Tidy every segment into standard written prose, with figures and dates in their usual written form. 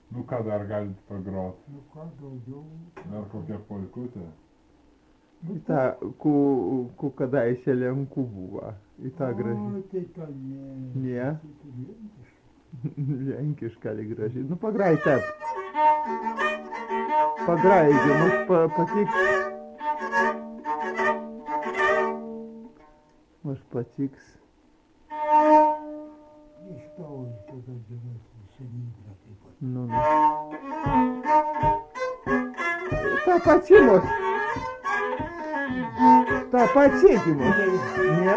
Nu ca dar galit pe grot. Nu ca daugiau. Dar kokia polkutė. Į tą, kada įsėlėm kubų, va. Į tą gražiai. O, tai ta ne. Ne? Tai tu lenkiška. Lenkiška lyg gražiai. Nu, pagrai taip. Pagrai, mums patiks. Mums patiks. Iš tavo tada geras senybė taip pat. Nu, nu. Ta pati mus. Ta pati mus. Ne?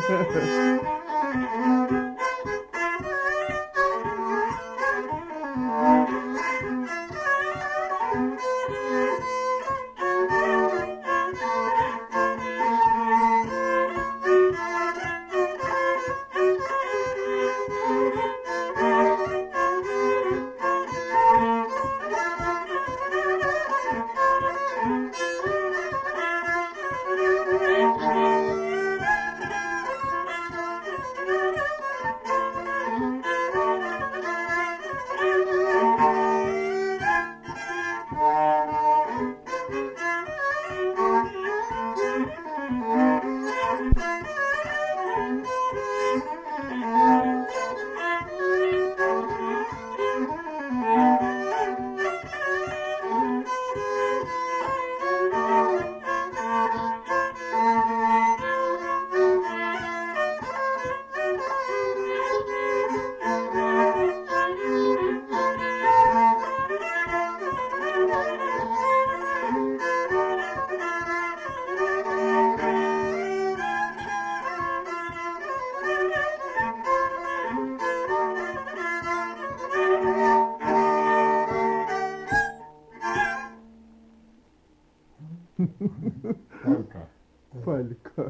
Polka. Polka.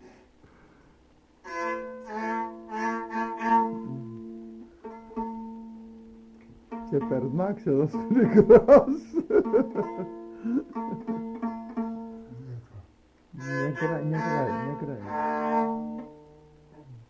Čia per Makselas prigros. Negrai.